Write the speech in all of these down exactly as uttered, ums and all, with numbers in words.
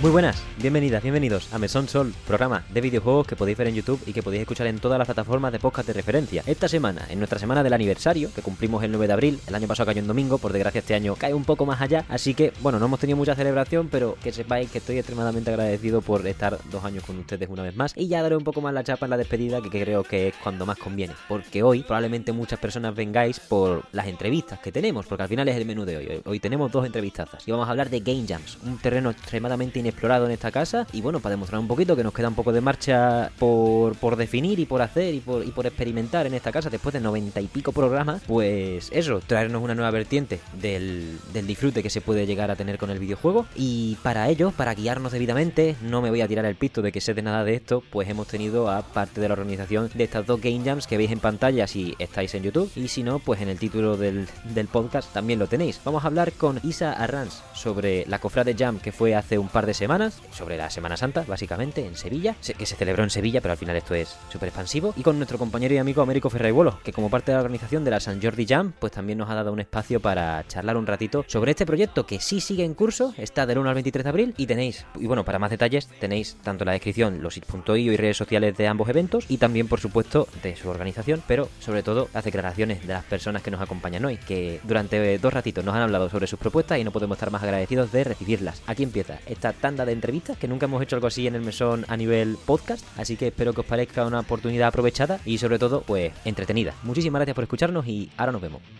Muy buenas, bienvenidas, bienvenidos a Mesón Sol, programa de videojuegos que podéis ver en YouTube y que podéis escuchar en todas las plataformas de podcast de referencia. Esta semana, en nuestra semana del aniversario, que cumplimos el nueve de abril, el año pasado cayó en domingo, por desgracia este año cae un poco más allá, así que, bueno, no hemos tenido mucha celebración, pero que sepáis que estoy extremadamente agradecido por estar dos años con ustedes una vez más, y ya daré un poco más la chapa en la despedida, que creo que es cuando más conviene, porque hoy probablemente muchas personas vengáis por las entrevistas que tenemos, porque al final es el menú de hoy. Hoy tenemos dos entrevistazas, y vamos a hablar de Game Jams, un terreno extremadamente inexplorado en esta casa, y bueno, para demostrar un poquito que nos queda un poco de marcha por, por definir y por hacer y por, y por experimentar en esta casa después de noventa y pico programas, pues eso, traernos una nueva vertiente del, del disfrute que se puede llegar a tener con el videojuego. Y para ello, para guiarnos debidamente, no me voy a tirar el pisto de que sé de nada de esto, pues hemos tenido a parte de la organización de estas dos Game Jams que veis en pantalla si estáis en YouTube, y si no, pues en el título del, del podcast también lo tenéis. Vamos a hablar con Isa Arranz sobre la Cofrade Jam que fue hace un par de semanas, sobre la Semana Santa, básicamente, en Sevilla, que se celebró en Sevilla, pero al final esto es súper expansivo, y con nuestro compañero y amigo Américo Ferraiuolo, que como parte de la organización de la San Jordi Jam, pues también nos ha dado un espacio para charlar un ratito sobre este proyecto que sí sigue en curso, está del uno al veintitrés de abril, y tenéis, y bueno, para más detalles, tenéis tanto en la descripción los it.io y redes sociales de ambos eventos, y también, por supuesto, de su organización, pero sobre todo las declaraciones de las personas que nos acompañan hoy, que durante dos ratitos nos han hablado sobre sus propuestas y no podemos estar más agradecidos de recibirlas. Aquí empieza esta tanda de entrevistas que nunca hemos hecho algo así en el mesón a nivel podcast, así que espero que os parezca una oportunidad aprovechada y sobre todo, pues, entretenida. Muchísimas gracias por escucharnos y ahora nos vemos.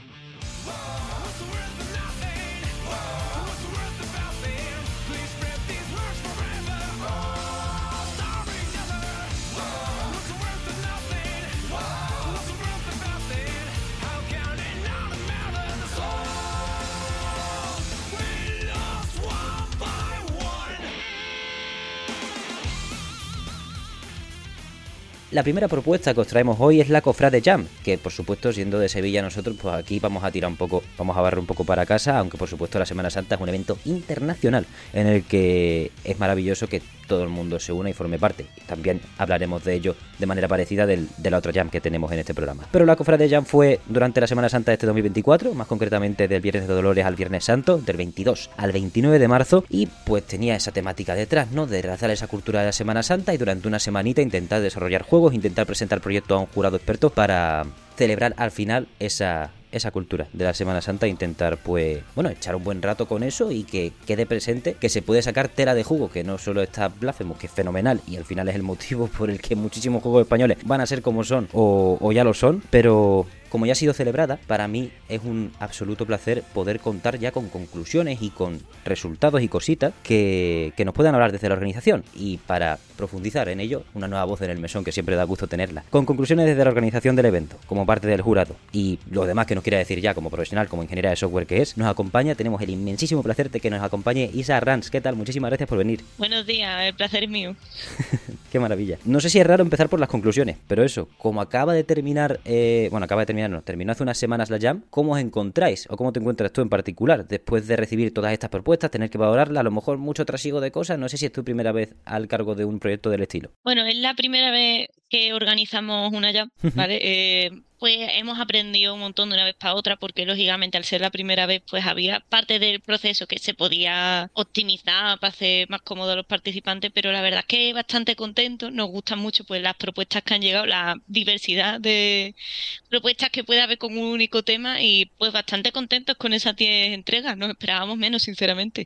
La primera propuesta que os traemos hoy es la Cofrade Jam, que por supuesto, siendo de Sevilla nosotros, pues aquí vamos a tirar un poco, vamos a barrer un poco para casa, aunque por supuesto la Semana Santa es un evento internacional en el que es maravilloso que todo el mundo se una y forme parte. También hablaremos de ello de manera parecida del, de la otra Jam que tenemos en este programa. Pero la Cofrade Jam fue durante la Semana Santa de este dos mil veinticuatro, más concretamente del Viernes de Dolores al Viernes Santo, del veintidós al veintinueve de marzo, y pues tenía esa temática detrás, ¿no? De realzar esa cultura de la Semana Santa y durante una semanita intentar desarrollar juegos, intentar presentar proyectos a un jurado experto para celebrar al final esa... esa cultura de la Semana Santa, intentar pues, bueno, echar un buen rato con eso y que quede presente que se puede sacar tela de jugo, que no solo está Blasphemous, que es fenomenal y al final es el motivo por el que muchísimos juegos españoles van a ser como son o, o ya lo son, pero como ya ha sido celebrada, para mí es un absoluto placer poder contar ya con conclusiones y con resultados y cositas que, que nos puedan hablar desde la organización, y para profundizar en ello, una nueva voz en el mesón que siempre da gusto tenerla, con conclusiones desde la organización del evento, como parte del jurado, y lo demás que nos quiera decir ya como profesional, como ingeniera de software que es, nos acompaña, tenemos el inmensísimo placer de que nos acompañe Isa Arranz. ¿Qué tal? Muchísimas gracias por venir. Buenos días, el placer es mío. Qué maravilla. No sé si es raro empezar por las conclusiones, pero eso, como acaba de terminar, eh, bueno, acaba de terminar, no, terminó hace unas semanas la Jam, ¿cómo os encontráis? ¿O cómo te encuentras tú en particular? Después de recibir todas estas propuestas, tener que valorarlas, a lo mejor mucho trasiego de cosas, no sé si es tu primera vez al cargo de un proyecto del estilo. Bueno, es la primera vez que organizamos una Jam, ¿vale? eh... pues hemos aprendido un montón de una vez para otra, porque lógicamente al ser la primera vez pues había parte del proceso que se podía optimizar para hacer más cómodo a los participantes, pero la verdad es que bastante contentos, nos gustan mucho pues las propuestas que han llegado, la diversidad de propuestas que puede haber con un único tema, y pues bastante contentos con esas diez entregas, nos esperábamos menos, sinceramente.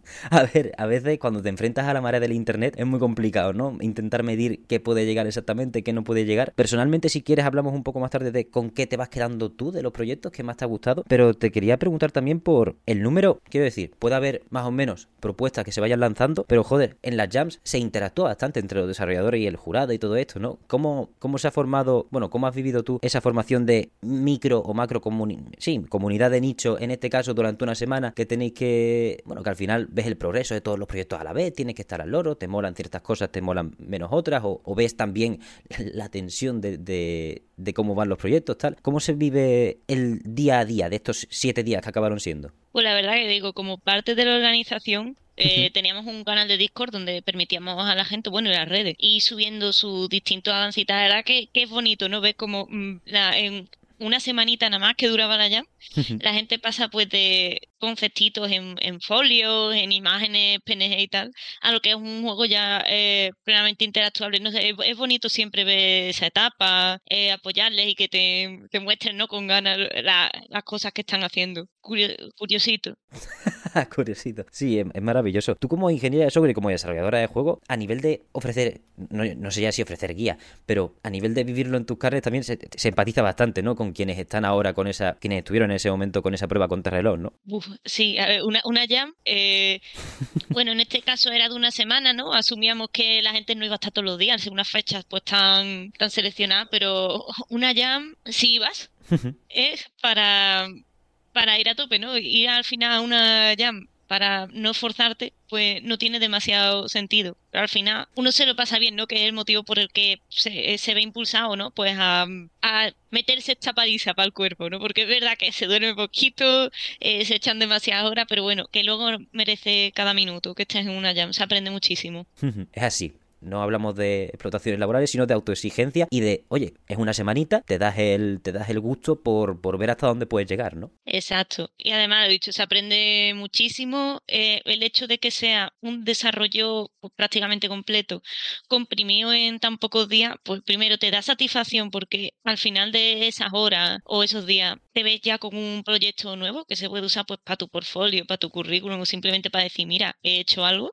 A ver, a veces cuando te enfrentas a la marea del internet es muy complicado, ¿no? Intentar medir qué puede llegar exactamente, qué no puede llegar. Personalmente, si quieres, hablamos un poco más tarde de con qué te vas quedando tú de los proyectos que más te ha gustado, pero te quería preguntar también por el número. Quiero decir, puede haber más o menos propuestas que se vayan lanzando, pero joder, en las jams se interactúa bastante entre los desarrolladores y el jurado y todo esto, ¿no? ¿Cómo, cómo se ha formado, bueno, cómo has vivido tú esa formación de micro o macro comuni sí, comunidad de nicho, en este caso durante una semana, que tenéis que, bueno, que al final ves el progreso de todos los proyectos a la vez, tienes que estar al loro, te molan ciertas cosas, te molan menos otras, o, o ves también la tensión de, de, de cómo van los proyectos, tal? ¿Cómo se vive el día a día de estos siete días que acabaron siendo? Pues la verdad que digo, como parte de la organización, Eh, teníamos un canal de Discord donde permitíamos a la gente, bueno, y las redes, y subiendo sus distintos avances y tal. La verdad que, que es bonito, ¿no? Ves como mmm, la, en una semanita nada más que duraba la jam, la gente pasa pues de conceptitos en, en folios, en imágenes P N G y tal, a lo que es un juego ya eh, plenamente interactuable. No sé, es, es bonito siempre ver esa etapa, eh, apoyarles y que te, te muestren, ¿no?, con ganas la- las cosas que están haciendo. Curio- curiosito. Curiosito. Sí, es, es maravilloso. Tú como ingeniera de software y como desarrolladora de juego, a nivel de ofrecer, no, no sé ya si ofrecer guía, pero a nivel de vivirlo en tus carnes también se, se empatiza bastante, ¿no? Con quienes están ahora con esa, quienes estuvieron en ese momento con esa prueba contrarreloj, ¿no? Uf, sí, a ver, una, una jam, eh, bueno, en este caso era de una semana, ¿no? Asumíamos que la gente no iba a estar todos los días, en unas fechas pues tan, tan seleccionadas, pero una jam, si ibas, es para, para ir a tope, ¿no? Ir al final a una jam para no forzarte, pues no tiene demasiado sentido. Pero al final uno se lo pasa bien, ¿no? Que es el motivo por el que se, se ve impulsado, ¿no? Pues a, a meterse esta paliza para el cuerpo, ¿no? Porque es verdad que se duerme poquito, eh, se echan demasiadas horas, pero bueno, que luego merece cada minuto que estés en una jam, se aprende muchísimo. Es así. No hablamos de explotaciones laborales, sino de autoexigencia y de, oye, es una semanita, te das el, te das el gusto por, por ver hasta dónde puedes llegar, ¿no? Exacto. Y además, lo dicho, se aprende muchísimo. Eh, el hecho de que sea un desarrollo pues, prácticamente completo, comprimido en tan pocos días, pues primero te da satisfacción porque al final de esas horas o esos días te ves ya con un proyecto nuevo que se puede usar pues para tu portfolio, para tu currículum o simplemente para decir, mira, he hecho algo.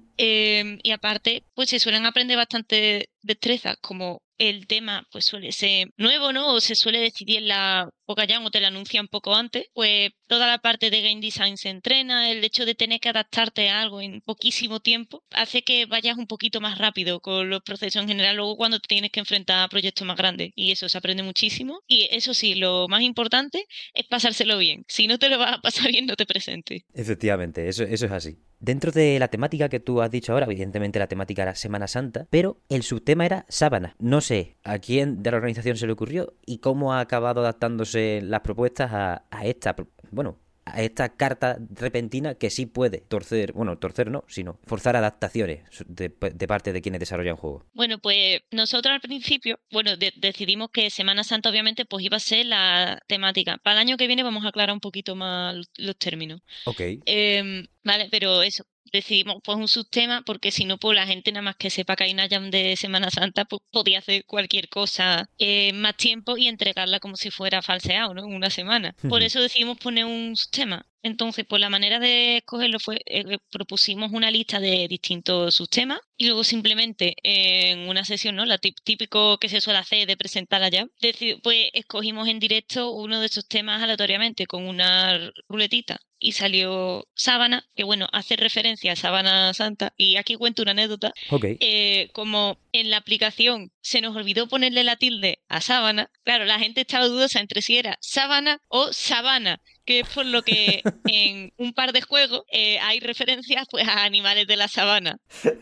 Eh, y aparte, pues se suelen aprender bastante destrezas, como el tema pues suele ser nuevo, ¿no? O se suele decidir en la poca jam o te la anuncian poco antes, pues toda la parte de game design se entrena, el hecho de tener que adaptarte a algo en poquísimo tiempo hace que vayas un poquito más rápido con los procesos en general, luego cuando te tienes que enfrentar a proyectos más grandes, y eso se aprende muchísimo. Y eso sí, lo más importante es pasárselo bien. Si no te lo vas a pasar bien, no te presentes. Efectivamente, eso, eso es así. Dentro de la temática que tú has dicho ahora, evidentemente la temática era Semana Santa, pero el subtema era sábana. No sé a quién de la organización se le ocurrió y cómo ha acabado adaptándose las propuestas a, a esta, bueno, a esta carta repentina que sí puede torcer, bueno, torcer no, sino forzar adaptaciones de, de parte de quienes desarrollan juegos. Bueno, pues nosotros al principio, bueno, de- decidimos que Semana Santa obviamente pues iba a ser la temática. Para el año que viene vamos a aclarar un poquito más los, los términos. Ok. Eh, vale, pero eso, decidimos pues un subtema porque si no, pues la gente nada más que sepa que hay una jam de Semana Santa, pues podía hacer cualquier cosa eh, más tiempo y entregarla como si fuera falseado, ¿no? En una semana. Por eso decidimos poner un subtema. Entonces, pues la manera de escogerlo fue, eh, propusimos una lista de distintos subtemas y luego simplemente en una sesión, ¿no? La tip- típico que se suele hacer de presentar la jam, deci- pues escogimos en directo uno de esos temas aleatoriamente con una ruletita y salió Sábana, que bueno, hace referencia a Sábana Santa. Y aquí cuento una anécdota. Ok. Eh, como en la aplicación se nos olvidó ponerle la tilde a Sábana, claro, la gente estaba dudosa entre si era Sábana o Sabana, que es por lo que en un par de juegos eh, hay referencias pues a animales de la sabana.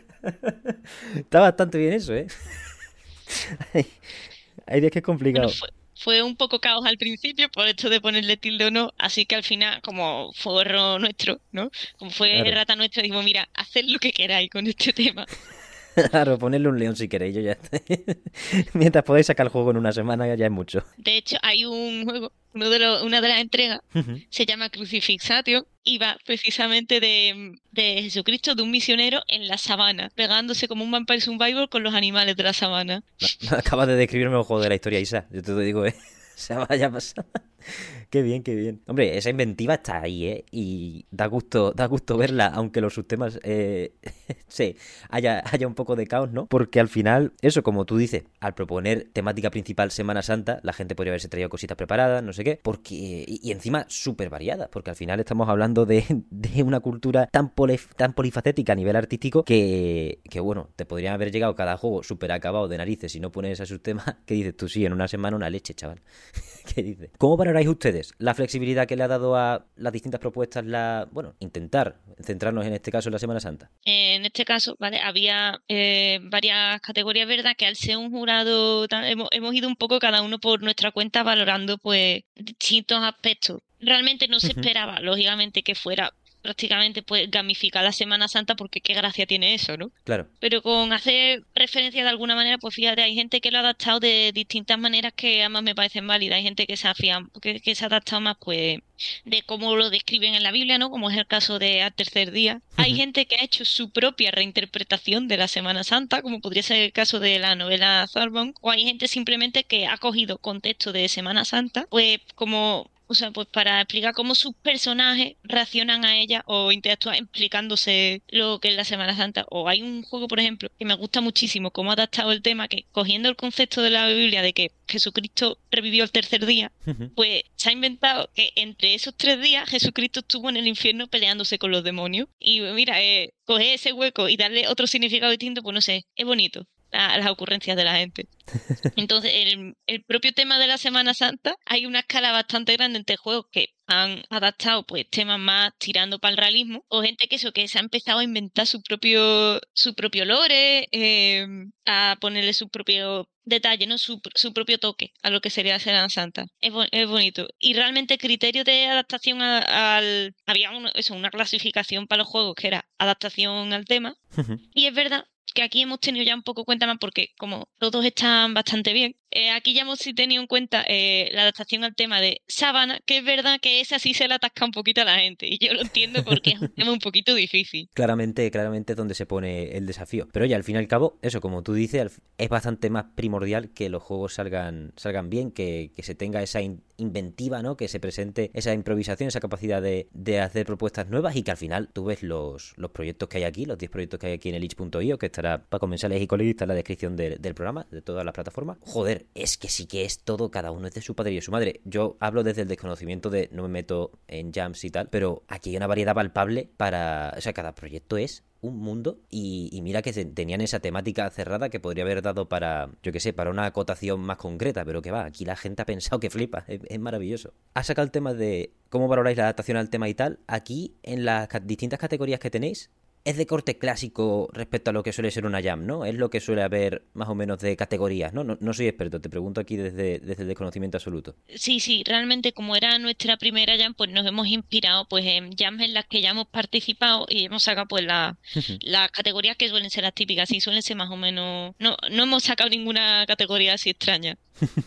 Está bastante bien eso, ¿eh? hay, hay días que es Bueno, complicado. fue, fue un poco caos al principio por esto de ponerle tilde o no, así que al final, como fue error nuestro, ¿no? Como fue Claro. errata nuestra, digo, mira, haced lo que queráis con este tema. Claro, ponerle un león si queréis, yo ya está. Mientras podáis sacar el juego en una semana ya es mucho. De hecho, hay un juego, uno de los, una de las entregas, se llama Crucifixation y va precisamente de, de Jesucristo, de un misionero en la sabana, pegándose como un Vampire Survivor con los animales de la sabana. Acabas de describirme el juego de la historia, Isa. Yo te lo digo, ¿eh? O sea, vaya pasada. Qué bien, qué bien. Hombre, esa inventiva está ahí, ¿eh? Y da gusto, da gusto verla, aunque los subtemas eh, sí, haya, haya un poco de caos, ¿no? Porque al final, eso, como tú dices, al proponer temática principal Semana Santa, la gente podría haberse traído cositas preparadas, no sé qué, porque y, y encima súper variadas, porque al final estamos hablando de, de una cultura tan, poli, tan polifacética a nivel artístico que, que, bueno, te podrían haber llegado cada juego súper acabado de narices si no pones ese subtema, que dices tú, sí, en una semana una leche, chaval. ¿Qué dices? ¿Cómo valoráis ustedes la flexibilidad que le ha dado a las distintas propuestas, la, bueno, intentar centrarnos en este caso en la Semana Santa? En este caso, ¿vale? Había eh, varias categorías, ¿verdad? Que al ser un jurado, tal, hemos, hemos ido un poco cada uno por nuestra cuenta valorando pues distintos aspectos. Realmente no se esperaba, lógicamente, que fuera prácticamente pues gamificar la Semana Santa, porque qué gracia tiene eso, ¿no? Claro. Pero con hacer referencia de alguna manera, pues fíjate, hay gente que lo ha adaptado de distintas maneras que además me parecen válidas. Hay gente que se ha fiado, que, que se ha adaptado más pues de cómo lo describen en la Biblia, ¿no? Como es el caso de Al Tercer Día. Hay gente que ha hecho su propia reinterpretación de la Semana Santa, como podría ser el caso de la novela Thorburn, o hay gente simplemente que ha cogido contexto de Semana Santa, pues como, o sea, pues para explicar cómo sus personajes reaccionan a ella o interactúan explicándose lo que es la Semana Santa. O hay un juego, por ejemplo, que me gusta muchísimo cómo ha adaptado el tema, que cogiendo el concepto de la Biblia de que Jesucristo revivió el tercer día, pues se ha inventado que entre esos tres días Jesucristo estuvo en el infierno peleándose con los demonios. Y mira, eh, coger ese hueco y darle otro significado distinto, pues no sé, es bonito. A las ocurrencias de la gente. Entonces, el, el propio tema de la Semana Santa, hay una escala bastante grande entre juegos que han adaptado pues temas más tirando para el realismo, o gente que eso, que se ha empezado a inventar su propio su propio lore, eh, a ponerle su propio detalle, ¿no? Su, su propio toque a lo que sería la Semana Santa. Es, bo- es bonito. Y realmente el criterio de adaptación a- al... Había uno- eso, una clasificación para los juegos que era adaptación al tema, y es verdad que aquí hemos tenido ya un poco cuenta más porque como todos están bastante bien, eh, aquí ya hemos sí tenido en cuenta eh, la adaptación al tema de sábana, que es verdad que esa sí se le atasca un poquito a la gente y yo lo entiendo porque es un tema un poquito difícil. Claramente, claramente es donde se pone el desafío. Pero oye, al fin y al cabo, eso, como tú dices, al- es bastante más primordial que los juegos salgan, salgan bien, que, que se tenga esa in- inventiva, ¿no? Que se presente esa improvisación, esa capacidad de, de hacer propuestas nuevas y que al final tú ves los, los proyectos que hay aquí, los diez proyectos que hay aquí en el itch punto io, que estará para comensales y colegas, está en la descripción de- del programa, de todas las plataformas. Joder, es que sí que es todo, cada uno es de su padre y de su madre. Yo hablo desde el desconocimiento de no me meto en jams y tal, pero aquí hay una variedad palpable para... O sea, cada proyecto es un mundo y, y mira que se- tenían esa temática cerrada que podría haber dado para, yo qué sé, para una acotación más concreta, pero que va, aquí la gente ha pensado que flipa, es, es maravilloso. Ha sacado el tema de cómo valoráis la adaptación al tema y tal, aquí en las ca- distintas categorías que tenéis, es de corte clásico respecto a lo que suele ser una jam, ¿no? Es lo que suele haber más o menos de categorías, ¿no? No, no soy experto, te pregunto aquí desde, desde el desconocimiento absoluto. Sí, sí, realmente como era nuestra primera jam, pues nos hemos inspirado pues en jams en las que ya hemos participado y hemos sacado pues la- las categorías que suelen ser las típicas, sí, suelen ser más o menos... No, no hemos sacado ninguna categoría así extraña.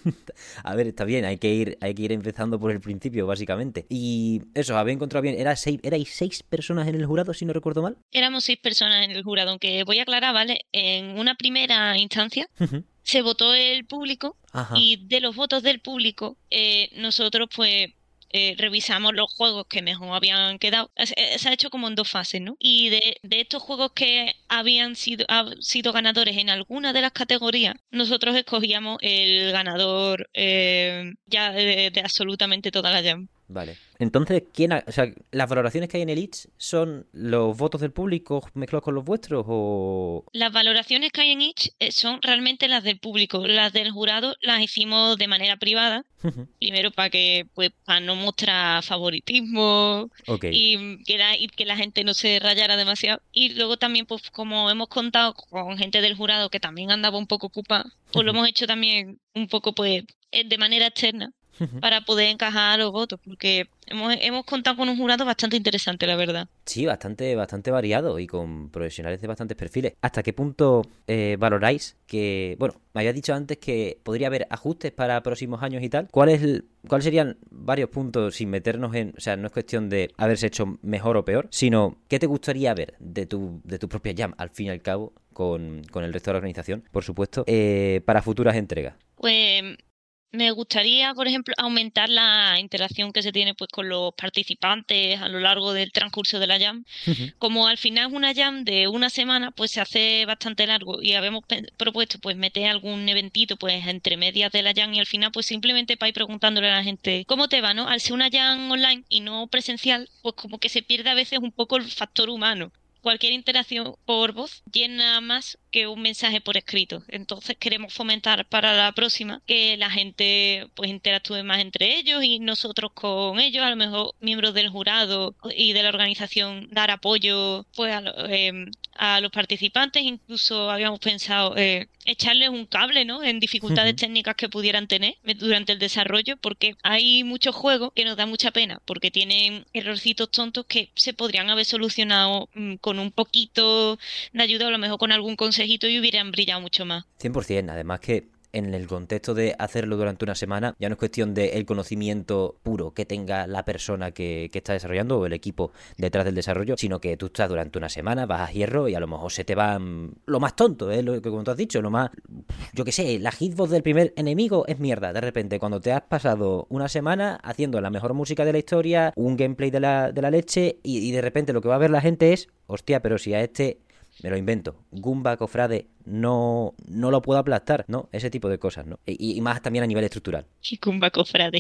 A ver, está bien, hay que ir, hay que ir empezando por el principio, básicamente. Y eso, había encontrado bien, era seis, erais seis personas en el jurado, si no recuerdo mal. Éramos seis personas en el jurado, aunque voy a aclarar, ¿vale? En una primera instancia se votó el público Ajá. y de los votos del público eh, nosotros pues eh, revisamos los juegos que mejor habían quedado. Se, eh, se ha hecho como en dos fases, ¿no? Y de, de estos juegos que habían sido, ha- sido ganadores en alguna de las categorías, nosotros escogíamos el ganador eh, ya de, de absolutamente toda la jam. Vale. Entonces, ¿quién ha- o sea, las valoraciones que hay en el itch son los votos del público mezclados con los vuestros o...? Las valoraciones que hay en itch eh, son realmente las del público. Las del jurado las hicimos de manera privada. Primero para que, pues, para no mostrar favoritismo Ok. y que la, y que la gente no se rayara demasiado. Y luego también, pues, como hemos contado con gente del jurado que también andaba un poco ocupada, pues lo hemos hecho también un poco, pues, eh, de manera externa para poder encajar los votos, porque hemos, hemos contado con un jurado bastante interesante, la verdad. Sí, bastante, bastante variado y con profesionales de bastantes perfiles. ¿Hasta qué punto eh, valoráis que, bueno, me habías dicho antes que podría haber ajustes para próximos años y tal? ¿Cuál es el- ¿Cuáles serían varios puntos sin meternos en, o sea, no es cuestión de haberse hecho mejor o peor, sino qué te gustaría ver de tu, de tu propia jam, al fin y al cabo, con, con el resto de la organización, por supuesto, eh, para futuras entregas? Pues me gustaría, por ejemplo, aumentar la interacción que se tiene pues con los participantes a lo largo del transcurso de la jam. Como al final es una jam de una semana, pues se hace bastante largo y habíamos pe- propuesto pues meter algún eventito pues entre medias de la jam y al final pues simplemente para ir preguntándole a la gente cómo te va, ¿no? Al ser una jam online y no presencial, pues como que se pierde a veces un poco el factor humano. Cualquier interacción por voz llena más que un mensaje por escrito. Entonces queremos fomentar para la próxima que la gente pues interactúe más entre ellos y nosotros con ellos, a lo mejor miembros del jurado y de la organización dar apoyo pues a lo- em, a los participantes, incluso habíamos pensado eh, echarles un cable, ¿no? En dificultades técnicas que pudieran tener durante el desarrollo, porque hay muchos juegos que nos da mucha pena, porque tienen errorcitos tontos que se podrían haber solucionado mmm, con un poquito de ayuda, o a lo mejor con algún consejito, y hubieran brillado mucho más. cien por ciento, además que en el contexto de hacerlo durante una semana, ya no es cuestión del conocimiento puro que tenga la persona que, que está desarrollando o el equipo detrás del desarrollo, sino que tú estás durante una semana, vas a hierro y a lo mejor se te van lo más tonto, ¿eh? Lo que como tú has dicho, lo más, yo qué sé, la hitbox del primer enemigo es mierda. De repente, cuando te has pasado una semana haciendo la mejor música de la historia, un gameplay de la, de la leche, y, y de repente lo que va a ver la gente es, hostia, pero si a este... me lo invento, Goomba Cofrade no, no lo puedo aplastar, ¿no? Ese tipo de cosas, ¿no? Y, y más también a nivel estructural. Y Goomba Cofrade.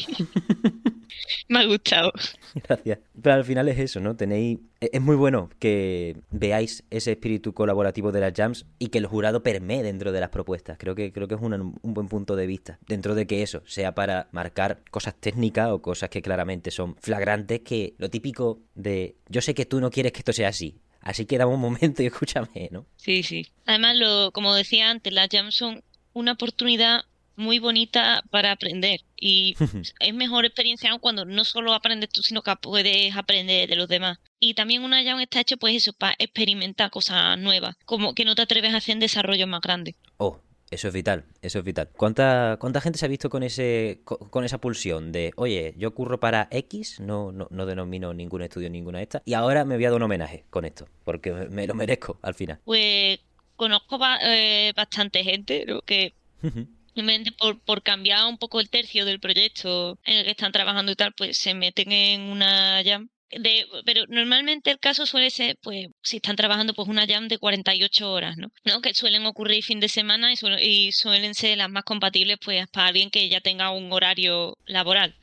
Me ha gustado. Gracias. Pero al final es eso, ¿no? Tenéis... Es muy bueno que veáis ese espíritu colaborativo de las jams y que el jurado permee dentro de las propuestas. Creo que, creo que es una, un buen punto de vista. Dentro de que eso sea para marcar cosas técnicas o cosas que claramente son flagrantes, que lo típico de yo sé que tú no quieres que esto sea así, así que dame un momento y escúchame, ¿no? Sí, sí. Además, lo, como decía antes, las jams son una oportunidad muy bonita para aprender. Y es mejor experiencia cuando no solo aprendes tú, sino que puedes aprender de los demás. Y también una jam está hecha, pues eso, para experimentar cosas nuevas. Como que no te atreves a hacer en desarrollos más grandes. Oh, eso es vital, eso es vital. ¿Cuánta, cuánta gente se ha visto con ese con, con esa pulsión de, oye, yo curro para X, no, no, no denomino ningún estudio ninguna de estas, y ahora me voy a dar un homenaje con esto, porque me lo merezco al final? Pues conozco ba eh, bastante gente, ¿no? Que simplemente por, por cambiar un poco el tercio del proyecto en el que están trabajando y tal, pues se meten en una jam. De, pero normalmente el caso suele ser, pues, si están trabajando, pues una jam de cuarenta y ocho horas, ¿no? ¿No? Que suelen ocurrir fin de semana y, su y suelen ser las más compatibles, pues, para alguien que ya tenga un horario laboral.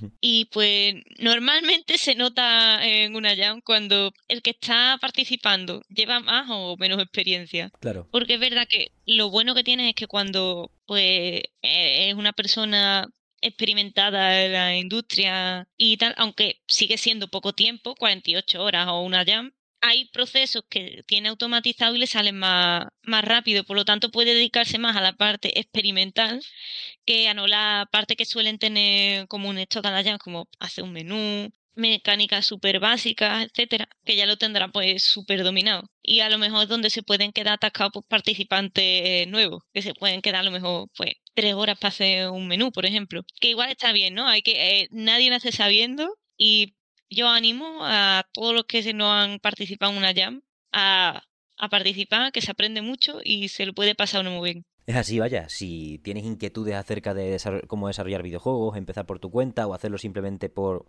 Y pues normalmente se nota en una jam cuando el que está participando lleva más o menos experiencia. Claro. Porque es verdad que lo bueno que tiene es que cuando pues es una persona experimentada en la industria y tal, aunque sigue siendo poco tiempo, cuarenta y ocho horas o una jam, hay procesos que tiene automatizado y le salen más, más rápido, por lo tanto puede dedicarse más a la parte experimental que a no la parte que suelen tener como un esto cada jam, como hacer un menú, mecánicas súper básicas, etcétera, que ya lo tendrá pues súper dominado. Y a lo mejor es donde se pueden quedar atascados pues, participantes nuevos, que se pueden quedar a lo mejor pues tres horas para hacer un menú, por ejemplo. Que igual está bien, ¿no? Hay que eh, nadie nace sabiendo y yo animo a todos los que no han participado en una jam a, a participar, que se aprende mucho y se lo puede pasar uno muy bien. Es así, vaya, si tienes inquietudes acerca de desarroll- cómo desarrollar videojuegos, empezar por tu cuenta o hacerlo simplemente por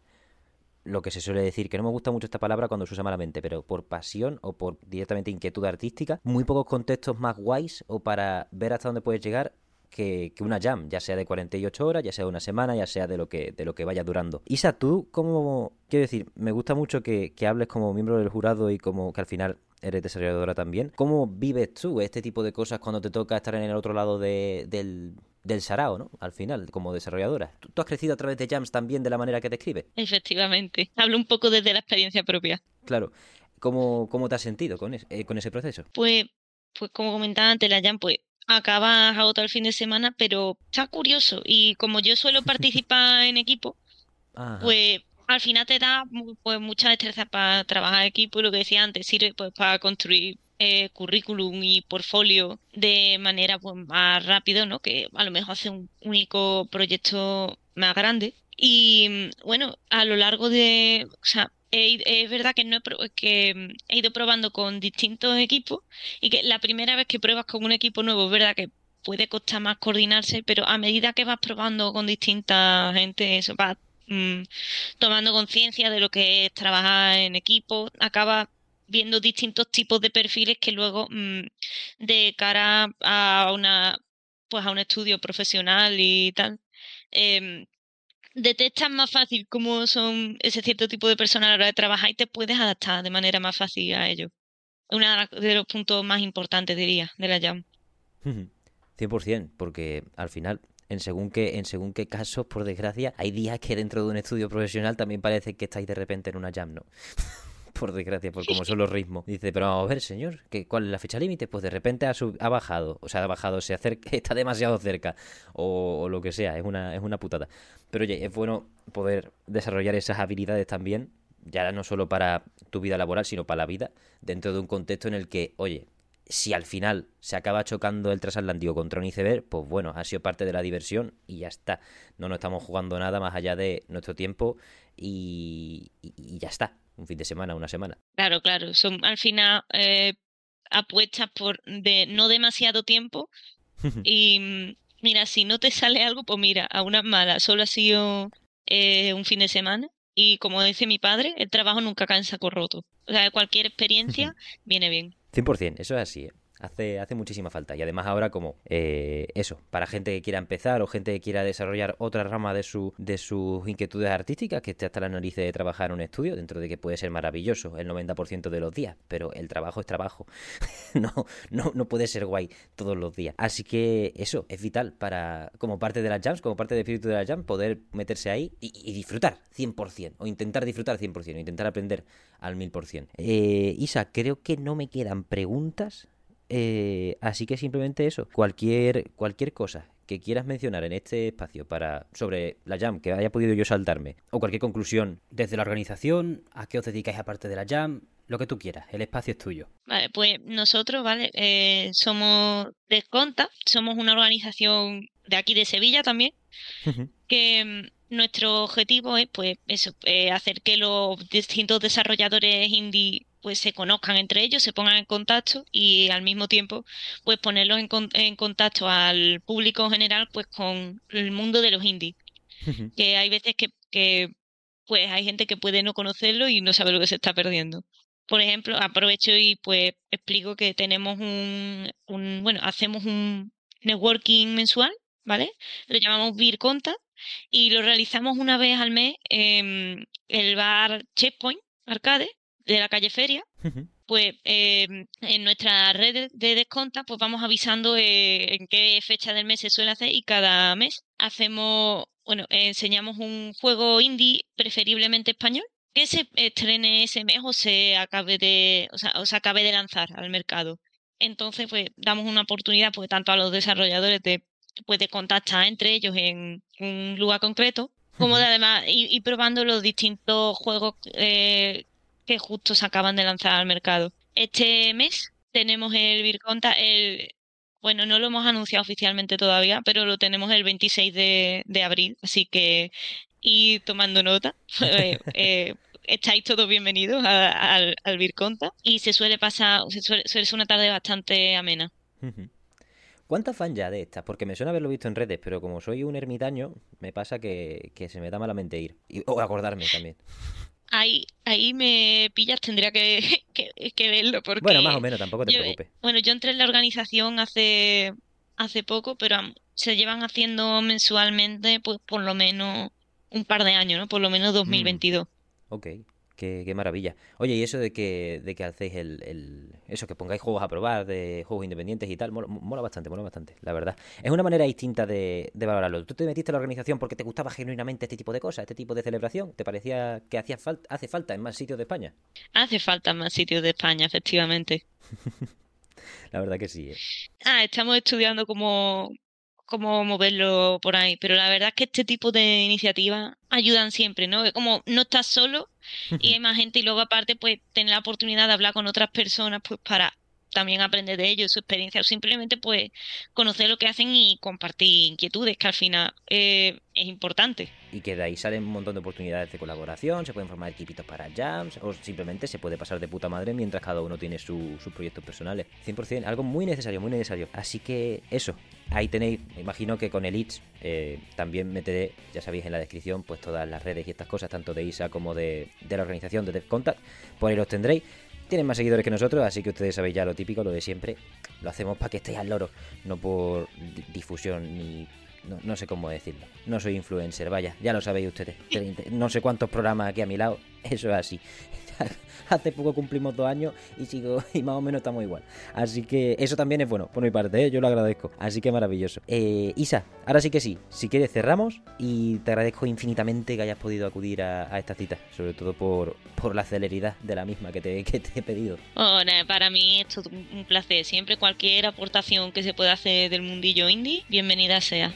lo que se suele decir, que no me gusta mucho esta palabra cuando se usa malamente, pero por pasión o por directamente inquietud artística, muy pocos contextos más guays o para ver hasta dónde puedes llegar que, que una jam, ya sea de cuarenta y ocho horas, ya sea de una semana, ya sea de lo que, de lo que vaya durando. Isa, tú como, quiero decir, me gusta mucho que, que hables como miembro del jurado y como que al final eres desarrolladora también. ¿Cómo vives tú este tipo de cosas cuando te toca estar en el otro lado de, del, del sarao, ¿no? Al final, como desarrolladora. ¿Tú, ¿Tú has crecido a través de jams también de la manera que te escribes? Efectivamente. Hablo un poco desde la experiencia propia. Claro. ¿Cómo, cómo te has sentido con, es, eh, con ese proceso? Pues, pues como comentaba antes, la jam, pues acabas agotado el fin de semana, pero está curioso. Y como yo suelo participar en equipo, Ajá. pues al final te da pues mucha destreza para trabajar en equipo y lo que decía antes, sirve pues para construir eh, currículum y portfolio de manera pues más rápido, ¿no? Que a lo mejor hace un único proyecto más grande. Y bueno, a lo largo de, o sea, he- es verdad que no he, pro- que he ido probando con distintos equipos y que la primera vez que pruebas con un equipo nuevo es verdad que puede costar más coordinarse, pero a medida que vas probando con distinta gente, eso vas mm, tomando conciencia de lo que es trabajar en equipo, acabas viendo distintos tipos de perfiles que luego mm, de cara a una pues a un estudio profesional y tal, em, detectas más fácil cómo son ese cierto tipo de personas a la hora de trabajar y te puedes adaptar de manera más fácil a ellos. Es uno de los puntos más importantes, diría, de la jam. cien por ciento, porque al final, en según qué, en según qué casos, por desgracia, hay días que dentro de un estudio profesional también parece que estáis de repente en una jam, ¿no? por desgracia, por cómo son los ritmos. Dice, pero vamos a ver, señor, ¿qué, ¿cuál es la fecha límite? Pues de repente ha, sub, ha bajado, o sea, ha bajado, se acerca, está demasiado cerca, o, o lo que sea, es una, es una putada. Pero oye, es bueno poder desarrollar esas habilidades también, ya no solo para tu vida laboral, sino para la vida, dentro de un contexto en el que, oye, si al final se acaba chocando el transatlántico contra un iceberg, pues bueno, ha sido parte de la diversión y ya está. No nos estamos jugando nada más allá de nuestro tiempo y, y, y ya está. Un fin de semana, una semana. Claro, claro. Son al final eh, apuestas por de no demasiado tiempo y mira, si no te sale algo, pues mira, a una mala. Solo ha sido eh, un fin de semana y como dice mi padre, el trabajo nunca cansa con roto. O sea, cualquier experiencia viene bien. cien por ciento, eso es así, ¿eh? Hace, hace muchísima falta. Y además ahora como eh, eso, para gente que quiera empezar o gente que quiera desarrollar otra rama de, su, de sus inquietudes artísticas, que esté hasta la nariz de trabajar en un estudio, dentro de que puede ser maravilloso el noventa por ciento de los días, pero el trabajo es trabajo. no, no, no puede ser guay todos los días. Así que eso es vital para, como parte de las jams, como parte del espíritu de las jams, poder meterse ahí y, y disfrutar cien por ciento, o intentar disfrutar cien por ciento, o intentar aprender al mil por ciento. Eh, Isa, creo que no me quedan preguntas. Eh, así que simplemente eso, cualquier, cualquier cosa que quieras mencionar en este espacio para sobre la jam que haya podido yo saltarme, o cualquier conclusión desde la organización, a qué os dedicáis aparte de la jam, lo que tú quieras, el espacio es tuyo. Vale, pues nosotros, ¿vale? Eh, somos Desconta, somos una organización de aquí de Sevilla también, que mm, nuestro objetivo es, pues, eso, eh, hacer que los distintos desarrolladores indie pues se conozcan entre ellos, se pongan en contacto y al mismo tiempo pues ponerlos en, con- en contacto al público en general pues con el mundo de los indies, que hay veces que, que pues hay gente que puede no conocerlo y no sabe lo que se está perdiendo. Por ejemplo, aprovecho y pues explico que tenemos un, un bueno, hacemos un networking mensual, ¿vale? Lo llamamos Beer Conta y lo realizamos una vez al mes en el bar Checkpoint Arcade de la calle Feria. Pues eh, en nuestra red de, de descontas pues vamos avisando eh, en qué fecha del mes se suele hacer y cada mes hacemos, bueno, eh, enseñamos un juego indie preferiblemente español que se estrene ese mes o se acabe de, o sea, o se acabe de lanzar al mercado. Entonces, pues damos una oportunidad pues tanto a los desarrolladores de, pues, de contactar entre ellos en un lugar concreto, como de además ir, ir probando los distintos juegos eh, que justo se acaban de lanzar al mercado. Este mes tenemos el Virconta, el, bueno, no lo hemos anunciado oficialmente todavía, pero lo tenemos el veintiséis de, de abril, así que ir tomando nota. eh, eh, estáis todos bienvenidos a- al, al Virconta y se suele pasar, se suele, suele ser una tarde bastante amena. ¿Cuántas fan ya de estas? Porque me suena haberlo visto en redes, pero como soy un ermitaño, me pasa que, que se me da malamente ir. Y, o acordarme también. Ahí, ahí me pillas, tendría que, que, que verlo Bueno, más o porque menos, tampoco te yo, preocupes. bueno, yo entré en la organización hace, hace poco, pero am, se llevan haciendo mensualmente pues por lo menos un par de años, ¿no? Por lo menos Mm, dos mil veintidós. ok, qué, qué maravilla. Oye, y eso de que, de que hacéis el, el- eso, que pongáis juegos a probar, de juegos independientes y tal, mola, mola bastante, mola bastante, la verdad. Es una manera distinta de, de valorarlo. ¿Tú te metiste en la organización porque te gustaba genuinamente este tipo de cosas, este tipo de celebración? ¿Te parecía que hacía falta, hace falta en más sitios de España? Hace falta más sitios de España, efectivamente. La verdad que sí, ¿eh? Ah, estamos estudiando cómo, cómo moverlo por ahí, pero la verdad es que este tipo de iniciativas ayudan siempre, ¿no? Que como no estás solo y hay más gente y luego aparte pues tener la oportunidad de hablar con otras personas pues para también aprender de ellos, su experiencia o simplemente pues conocer lo que hacen y compartir inquietudes, que al final eh, es importante. Y que de ahí salen un montón de oportunidades de colaboración, se pueden formar equipitos para jams, o simplemente se puede pasar de puta madre mientras cada uno tiene su- sus proyectos personales. cien por ciento, algo muy necesario, muy necesario. Así que eso, ahí tenéis, me imagino que con el I T S eh, también meteré, ya sabéis en la descripción, pues todas las redes y estas cosas, tanto de Isa como de, de la organización de DevContact, por ahí los tendréis. Tienen más seguidores que nosotros, así que ustedes sabéis ya lo típico, lo de siempre. Lo hacemos para que estéis al loro, no por di- difusión ni... No, no sé cómo decirlo. No soy influencer, vaya, ya lo sabéis ustedes. No sé cuántos programas aquí a mi lado, eso es así. hace poco cumplimos dos años y sigo y más o menos estamos igual. Así que eso también es bueno, por mi parte, ¿eh? Yo lo agradezco. Así que maravilloso. Eh, Isa, ahora sí que sí, si quieres cerramos y te agradezco infinitamente que hayas podido acudir a, a esta cita, sobre todo por, por la celeridad de la misma que te, que te he pedido. Oh, nada, para mí esto es un placer. Siempre cualquier aportación que se pueda hacer del mundillo indie, bienvenida sea.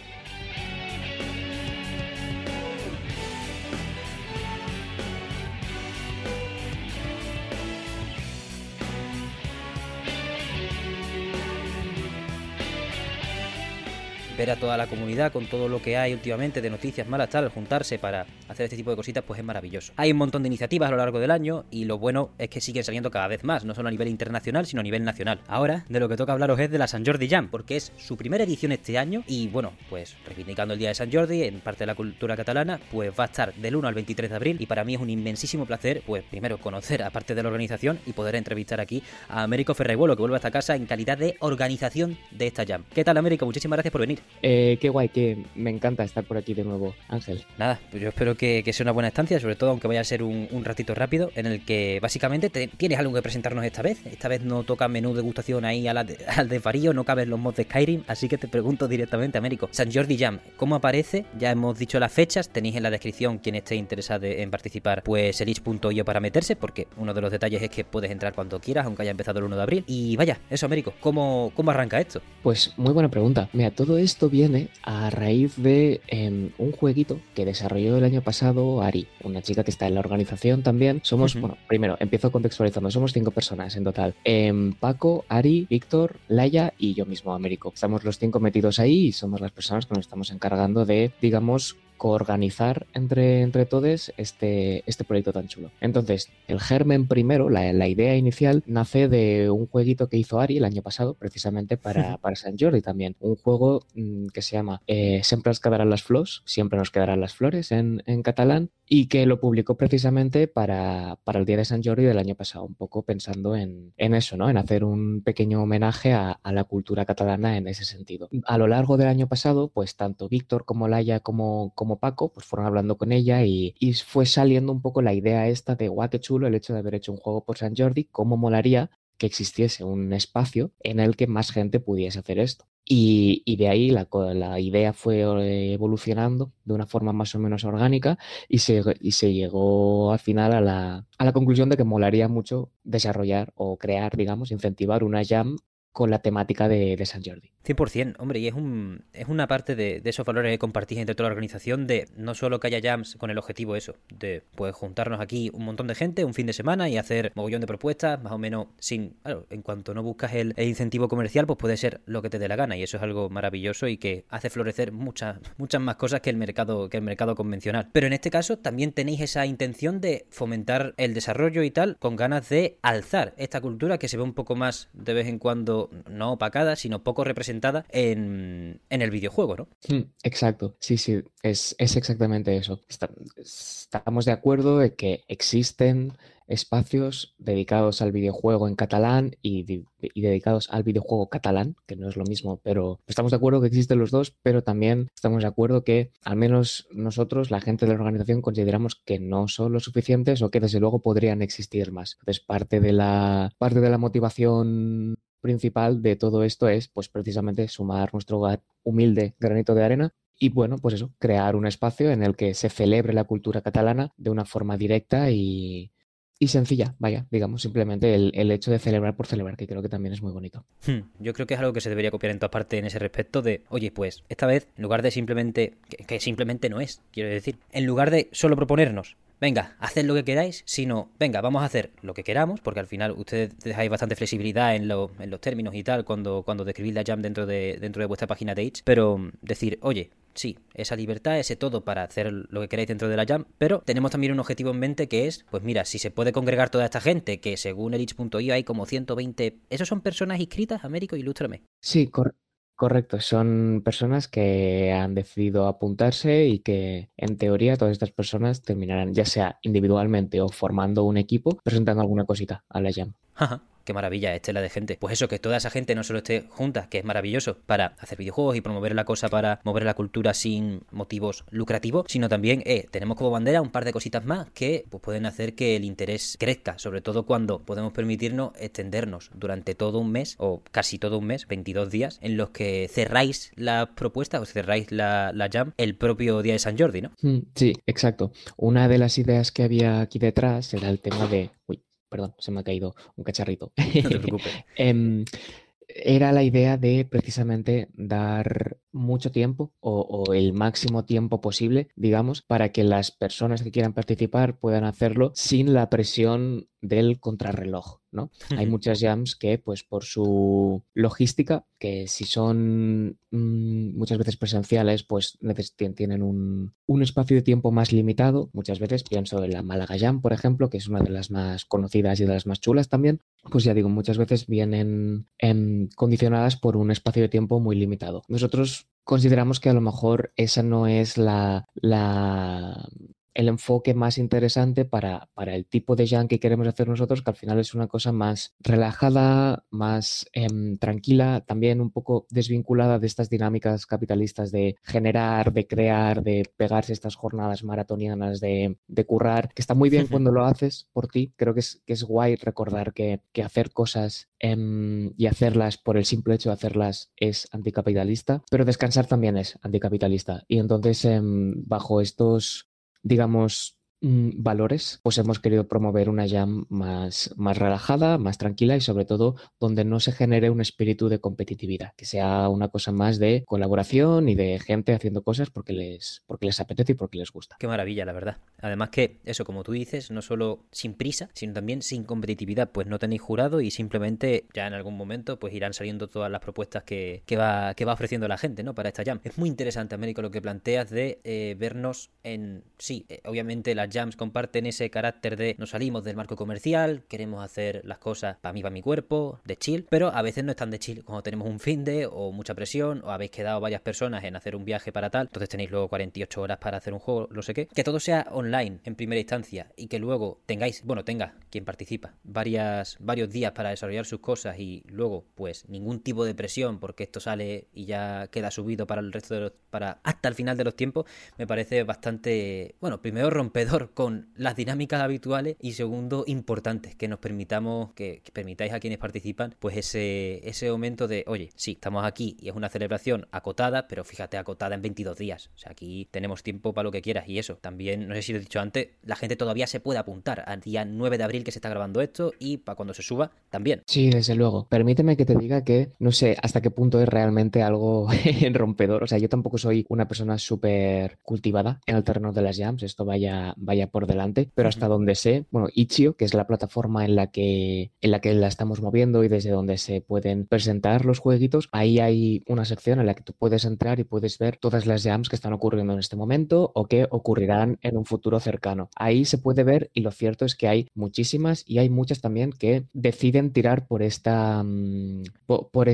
Ver a toda la comunidad con todo lo que hay últimamente de noticias malas, tal, juntarse para hacer este tipo de cositas, pues es maravilloso. Hay un montón de iniciativas a lo largo del año y lo bueno es que siguen saliendo cada vez más, no solo a nivel internacional, sino a nivel nacional. Ahora, de lo que toca hablaros es de la Sant Jordi Jam, porque es su primera edición este año y, bueno, pues reivindicando el Día de Sant Jordi en parte de la cultura catalana, pues va a estar del uno al veintitrés de abril y para mí es un inmensísimo placer, pues primero conocer a parte de la organización y poder entrevistar aquí a Américo Ferraibuelo, que vuelve a esta casa en calidad de organización de esta Jam. ¿Qué tal, Américo? Muchísimas gracias por venir. Eh, qué guay, que me encanta estar por aquí de nuevo, Ángel. Nada, pues yo espero que, que sea una buena estancia, sobre todo aunque vaya a ser un, un ratito rápido, en el que básicamente te, tienes algo que presentarnos esta vez. Esta vez no toca menú degustación ahí a la de, al desvarío, no caben los mods de Skyrim, así que te pregunto directamente, Américo. Sant Jordi Jam, ¿cómo aparece? Ya hemos dicho las fechas, tenéis en la descripción quien esté interesado en participar, pues el itch punto io para meterse, porque uno de los detalles es que puedes entrar cuando quieras, aunque haya empezado el uno de abril. Y vaya, eso, Américo, ¿cómo, cómo arranca esto? Pues muy buena pregunta. Mira, todo esto viene a raíz de eh, un jueguito que desarrolló el año pasado Ari, una chica que está en la organización también. Somos, uh-huh. bueno, primero, empiezo contextualizando, somos cinco personas en total. Eh, Paco, Ari, Víctor, Laia y yo mismo, Américo. Estamos los cinco metidos ahí y somos las personas que nos estamos encargando de, digamos, coorganizar entre, entre todos este, este proyecto tan chulo. Entonces, el germen primero, la, la idea inicial, nace de un jueguito que hizo Ari el año pasado, precisamente para, para Sant Jordi también. Un juego mmm, que se llama eh, Sempre ens quedaran les flors, siempre nos quedarán las flores en, en catalán, y que lo publicó precisamente para, para el Día de Sant Jordi del año pasado, un poco pensando en, en eso, ¿no? En hacer un pequeño homenaje a, a la cultura catalana en ese sentido. A lo largo del año pasado, pues tanto Víctor como Laia como, como Paco, pues fueron hablando con ella y, y fue saliendo un poco la idea esta de guau, qué chulo el hecho de haber hecho un juego por Sant Jordi, cómo molaría que existiese un espacio en el que más gente pudiese hacer esto. Y, y de ahí la, la idea fue evolucionando de una forma más o menos orgánica y se, y se llegó al final a la, a la conclusión de que molaría mucho desarrollar o crear, digamos, incentivar una jam con la temática de, de Sant Jordi. cien por ciento, hombre, y es un es una parte de, de esos valores que compartís entre toda la organización, de no solo que haya jams con el objetivo eso, de pues juntarnos aquí un montón de gente un fin de semana y hacer mogollón de propuestas, más o menos sin, claro, en cuanto no buscas el, el incentivo comercial, pues puede ser lo que te dé la gana, y eso es algo maravilloso y que hace florecer muchas muchas más cosas que el mercado que el mercado convencional. Pero en este caso también tenéis esa intención de fomentar el desarrollo y tal, con ganas de alzar esta cultura que se ve un poco más de vez en cuando no opacada, sino poco representada en, en el videojuego, ¿no? Exacto, sí, sí, es, es exactamente eso. Está, estamos de acuerdo de que existen espacios dedicados al videojuego en catalán y, y dedicados al videojuego catalán, que no es lo mismo, pero estamos de acuerdo que existen los dos, pero también estamos de acuerdo que al menos nosotros, la gente de la organización, consideramos que no son lo suficientes o que desde luego podrían existir más. Entonces, parte de la, parte de la motivación principal de todo esto es, pues, precisamente sumar nuestro humilde granito de arena y, bueno, pues eso, crear un espacio en el que se celebre la cultura catalana de una forma directa y, y sencilla, vaya, digamos, simplemente el, el hecho de celebrar por celebrar, que creo que también es muy bonito. Hmm, yo creo que es algo que se debería copiar en todas partes en ese respecto de, oye, pues, esta vez, en lugar de simplemente, que, que simplemente no es, quiero decir, en lugar de solo proponernos, venga, haced lo que queráis, sino, venga, vamos a hacer lo que queramos, porque al final ustedes dejáis bastante flexibilidad en, lo, en los términos y tal cuando, cuando describís la jam dentro de, dentro de vuestra página de itch, pero decir, oye, sí, esa libertad, ese todo para hacer lo que queráis dentro de la jam, pero tenemos también un objetivo en mente que es, pues mira, si se puede congregar toda esta gente, que según el itch punto io hay como ciento veinte, ¿esos son personas inscritas, Américo? Ilústrame. Sí, correcto. Correcto, son personas que han decidido apuntarse y que en teoría todas estas personas terminarán ya sea individualmente o formando un equipo presentando alguna cosita a la jam. Ajá. qué maravilla, estela de gente. Pues eso, que toda esa gente no solo esté junta, que es maravilloso para hacer videojuegos y promover la cosa, para mover la cultura sin motivos lucrativos, sino también eh, tenemos como bandera un par de cositas más que pues, pueden hacer que el interés crezca, sobre todo cuando podemos permitirnos extendernos durante todo un mes o casi todo un mes, veintidós días, en los que cerráis las propuestas o cerráis la, la jam el propio día de San Jordi, ¿no? Sí, exacto. Una de las ideas que había aquí detrás era el tema de... Uy, perdón, se me ha caído un cacharrito. No te preocupes. eh, Era la idea de precisamente dar mucho tiempo o, o el máximo tiempo posible, digamos, para que las personas que quieran participar puedan hacerlo sin la presión del contrarreloj, ¿no? Hay muchas jams que, pues por su logística, que si son mmm, muchas veces presenciales, pues neces- tienen un, un espacio de tiempo más limitado. Muchas veces pienso en la Málaga Jam, por ejemplo, que es una de las más conocidas y de las más chulas también. Pues ya digo, muchas veces vienen em, condicionadas por un espacio de tiempo muy limitado. Nosotros consideramos que a lo mejor esa no es la, la, el enfoque más interesante para, para el tipo de jam que queremos hacer nosotros, que al final es una cosa más relajada, más em, tranquila, también un poco desvinculada de estas dinámicas capitalistas de generar, de crear, de pegarse estas jornadas maratonianas, de, de currar, que está muy bien cuando lo haces por ti. Creo que es, que es guay recordar que, que hacer cosas em, y hacerlas por el simple hecho de hacerlas es anticapitalista, pero descansar también es anticapitalista. Y entonces em, bajo estos digamos, mmm, valores, pues hemos querido promover una jam más, más relajada, más tranquila y sobre todo donde no se genere un espíritu de competitividad, que sea una cosa más de colaboración y de gente haciendo cosas porque les, porque les apetece y porque les gusta. Qué maravilla, la verdad. Además que, eso, como tú dices, no solo sin prisa, sino también sin competitividad, pues no tenéis jurado y simplemente ya en algún momento pues irán saliendo todas las propuestas que, que, va, que va ofreciendo la gente, ¿no? Para esta jam. Es muy interesante, Américo, lo que planteas de eh, vernos en... Sí, eh, obviamente las jams comparten ese carácter de nos salimos del marco comercial, queremos hacer las cosas para mí, para mi cuerpo, de chill, pero a veces no están de chill cuando tenemos un finde o mucha presión o habéis quedado varias personas en hacer un viaje para tal, entonces tenéis luego cuarenta y ocho horas para hacer un juego, no sé qué. Que todo sea online en primera instancia y que luego tengáis, bueno, tenga quien participa, varias, varios días para desarrollar sus cosas y luego pues ningún tipo de presión porque esto sale y ya queda subido para el resto de los, para hasta el final de los tiempos, me parece bastante, bueno, primero rompedor con las dinámicas habituales y segundo importante, que nos permitamos, que, que permitáis a quienes participan pues ese, ese momento de, oye, sí, estamos aquí y es una celebración acotada, pero fíjate, acotada en veintidós días, o sea, aquí tenemos tiempo para lo que quieras y eso, también, no sé si lo he dicho antes, la gente todavía se puede apuntar al día nueve de abril que se está grabando esto y para cuando se suba también. Sí, desde luego. Permíteme que te diga que no sé hasta qué punto es realmente algo rompedor. O sea, yo tampoco soy una persona súper cultivada en el terreno de las jams, esto vaya, vaya por delante, pero hasta uh-huh. donde sé, bueno, Itch.io, que es la plataforma en la que en la que la estamos moviendo y desde donde se pueden presentar los jueguitos, ahí hay una sección en la que tú puedes entrar y puedes ver todas las jams que están ocurriendo en este momento o que ocurrirán en un futuro cercano. Ahí se puede ver y lo cierto es que hay muchísimas y hay muchas también que deciden tirar por esta um, por, por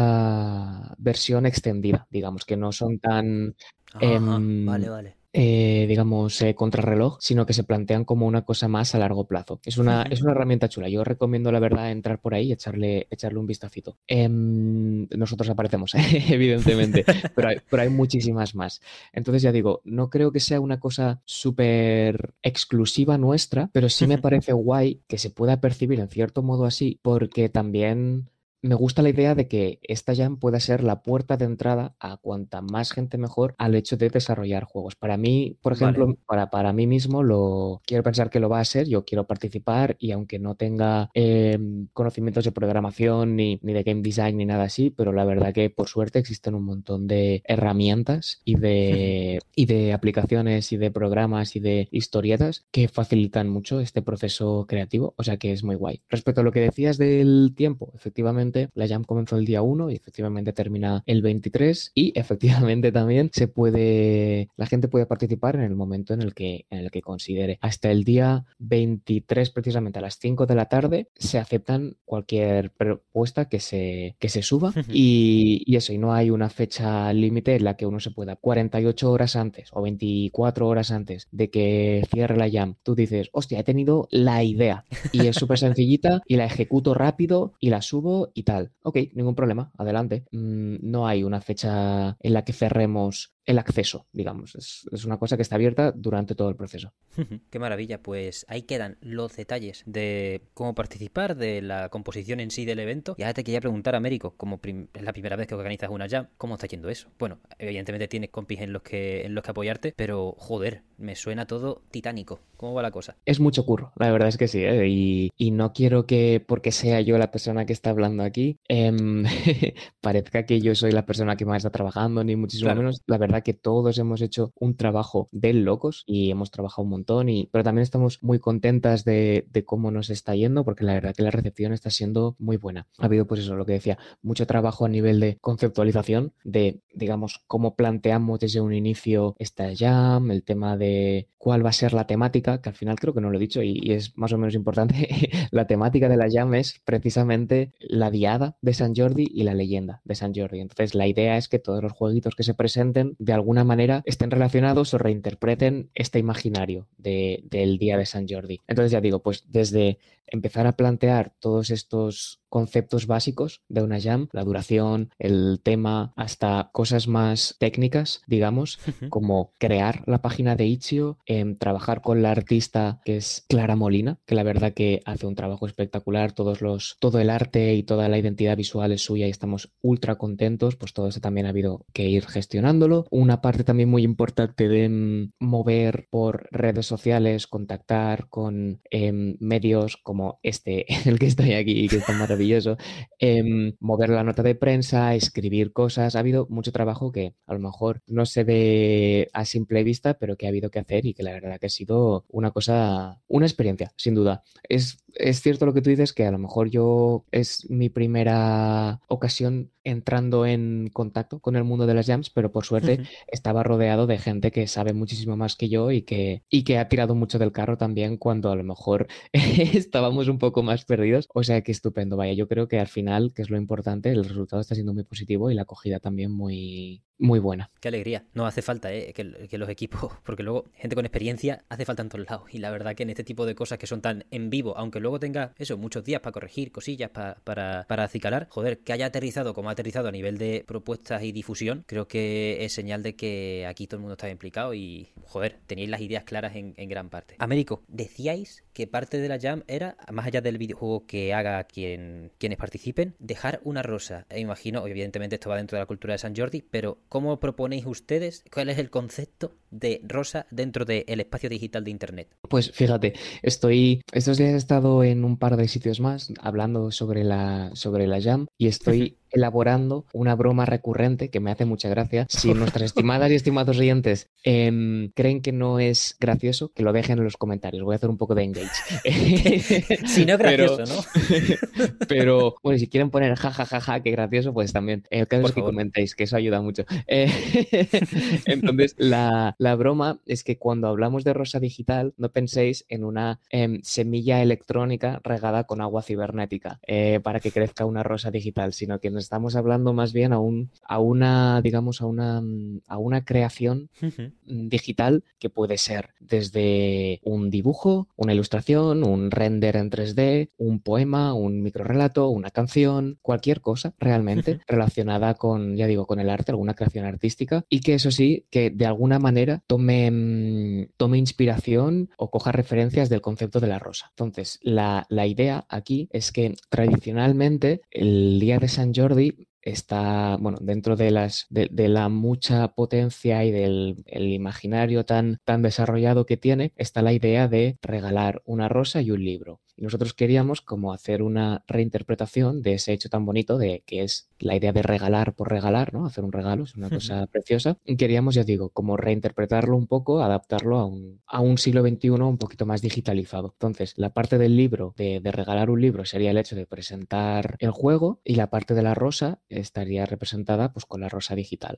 esta versión extendida, digamos, que no son tan Ajá, eh, vale, vale. Eh, digamos, eh, contrarreloj, sino que se plantean como una cosa más a largo plazo. Es una, uh-huh. es una herramienta chula. Yo recomiendo, la verdad, entrar por ahí y echarle, echarle un vistacito. Eh, nosotros aparecemos, evidentemente, pero hay, pero hay muchísimas más. Entonces, ya digo, no creo que sea una cosa súper exclusiva nuestra, pero sí me parece guay que se pueda percibir en cierto modo así, porque también... me gusta la idea de que esta jam pueda ser la puerta de entrada a cuanta más gente mejor al hecho de desarrollar juegos. Para mí, por ejemplo, vale. para, para mí mismo, lo quiero pensar que lo va a ser, yo quiero participar y aunque no tenga eh, conocimientos de programación ni, ni de game design ni nada así, pero la verdad que por suerte existen un montón de herramientas y de, y de aplicaciones y de programas y de historietas que facilitan mucho este proceso creativo, o sea que es muy guay. Respecto a lo que decías del tiempo, efectivamente, efectivamente la Jam comenzó el día uno y efectivamente termina el veintitrés y efectivamente también se puede, la gente puede participar en el momento en el que, en el que considere. Hasta el día veintitrés, precisamente a las cinco de la tarde, se aceptan cualquier propuesta que se, que se suba y, y eso, y no hay una fecha límite en la que uno se pueda. cuarenta y ocho horas antes o veinticuatro horas antes de que cierre la Jam, tú dices, hostia, he tenido la idea y es súper sencillita y la ejecuto rápido y la subo y tal. Ok, ningún problema, adelante. Mm, no hay una fecha en la que cerremos el acceso, digamos. Es, es una cosa que está abierta durante todo el proceso. Qué maravilla, pues ahí quedan los detalles de cómo participar, de la composición en sí del evento. Y ahora te quería preguntar, Américo, como prim- es la primera vez que organizas una Jam, ¿cómo está yendo eso? Bueno, evidentemente tienes compis en los que, en los que apoyarte, pero joder, me suena todo titánico. ¿Cómo va la cosa? Es mucho curro, la verdad es que sí, ¿eh? y, y no quiero que, porque sea yo la persona que está hablando aquí, eh, parezca que yo soy la persona que más está trabajando, ni muchísimo Claro. menos. La verdad que todos hemos hecho un trabajo de locos y hemos trabajado un montón, y, pero también estamos muy contentas de, de cómo nos está yendo, porque la verdad que la recepción está siendo muy buena. Ha habido, pues eso, lo que decía, mucho trabajo a nivel de conceptualización, de, digamos, cómo planteamos desde un inicio esta Jam, el tema de cuál va a ser la temática, que al final creo que no lo he dicho y, y es más o menos importante. La temática de la Jam es precisamente la diada de Sant Jordi y la leyenda de Sant Jordi. Entonces la idea es que todos los jueguitos que se presenten de alguna manera estén relacionados o reinterpreten este imaginario de, del día de Sant Jordi. Entonces ya digo, pues desde empezar a plantear todos estos conceptos básicos de una Jam, la duración, el tema, hasta cosas más técnicas, digamos, como crear la página de Itch.io, eh, trabajar con la artista que es Clara Molina, que la verdad que hace un trabajo espectacular, todos los, todo el arte y toda la identidad visual es suya y estamos ultra contentos, pues todo eso también ha habido que ir gestionándolo. Una parte también muy importante de mm, mover por redes sociales, contactar con eh, medios como este, el que estoy aquí, que está maravilloso, eh, mover la nota de prensa, escribir cosas. Ha habido mucho trabajo que a lo mejor no se ve a simple vista, pero que ha habido que hacer y que la verdad que ha sido una cosa, una experiencia, sin duda. Es, es cierto lo que tú dices, que a lo mejor yo es mi primera ocasión entrando en contacto con el mundo de las jams, pero por suerte uh-huh. estaba rodeado de gente que sabe muchísimo más que yo y que, y que ha tirado mucho del carro también cuando a lo mejor estábamos un poco más perdidos. O sea que estupendo, vaya, yo creo que al final, que es lo importante, el resultado está siendo muy positivo y la acogida también muy, muy buena. Qué alegría. No hace falta ¿eh? que, que los equipos, porque luego gente con experiencia hace falta en todos lados. Y la verdad que en este tipo de cosas que son tan en vivo, aunque luego tenga eso, muchos días para corregir cosillas, para, para, para acicalar, joder, que haya aterrizado como ha aterrizado a nivel de propuestas y difusión, creo que es señal de que aquí todo el mundo está implicado y, joder, teníais las ideas claras en, en gran parte. Américo, decíais que parte de la Jam era, más allá del videojuego que haga quien, quienes participen, dejar una rosa. E imagino, evidentemente esto va dentro de la cultura de Sant Jordi, pero ¿cómo proponéis ustedes? ¿Cuál es el concepto de rosa dentro del espacio digital de Internet? Pues fíjate, estoy estos días he estado en un par de sitios más hablando sobre la, sobre la Jam y estoy elaborando una broma recurrente que me hace mucha gracia. Si nuestras estimadas y estimados oyentes eh, creen que no es gracioso, que lo dejen en los comentarios. Voy a hacer un poco de engage. Si no es gracioso, pero, ¿no? Pero, bueno, si quieren poner jajajaja, ja, ja, ja, qué gracioso, pues también. El caso Por es que favor. comentéis, que eso ayuda mucho. Eh, entonces, la, la broma es que cuando hablamos de rosa digital, no penséis en una eh, semilla electrónica regada con agua cibernética eh, para que crezca una rosa digital, sino que nos estamos hablando más bien a, un, a una, digamos, a una, a una creación uh-huh. digital que puede ser desde un dibujo, una ilustración, un render en tres D, un poema, un microrrelato, una canción, cualquier cosa realmente uh-huh. relacionada con, ya digo, con el arte, alguna creación artística, y que eso sí, que de alguna manera tome, tome inspiración o coja referencias del concepto de la rosa. Entonces, la, la idea aquí es que tradicionalmente el día de Sant Jordi está, bueno, dentro de las de, de la mucha potencia y del el imaginario tan, tan desarrollado que tiene, está la idea de regalar una rosa y un libro. Y nosotros queríamos como hacer una reinterpretación de ese hecho tan bonito de que es la idea de regalar por regalar, ¿no? Hacer un regalo es una cosa preciosa. Y queríamos, ya digo, como reinterpretarlo un poco, adaptarlo a un, a un siglo veintiuno un poquito más digitalizado. Entonces, la parte del libro, de, de regalar un libro, sería el hecho de presentar el juego, y la parte de la rosa estaría representada pues con la rosa digital.